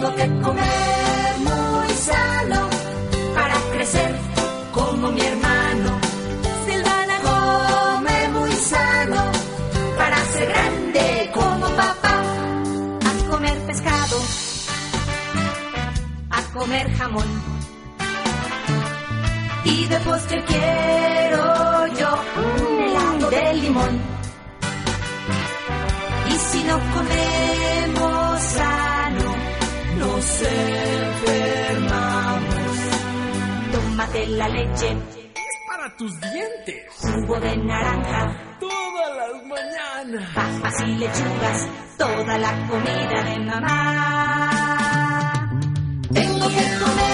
Tengo que comer muy sano para crecer como mi hermano. Silvana come muy sano para ser grande como papá. A comer pescado, a comer jamón. Y de postre quiero yo un helado de limón. Y si no comemos sano, nos enfermamos. Tómate la leche, es para tus dientes. Jugo de naranja, todas las mañanas. Papas y lechugas, toda la comida de mamá. Tengo que comer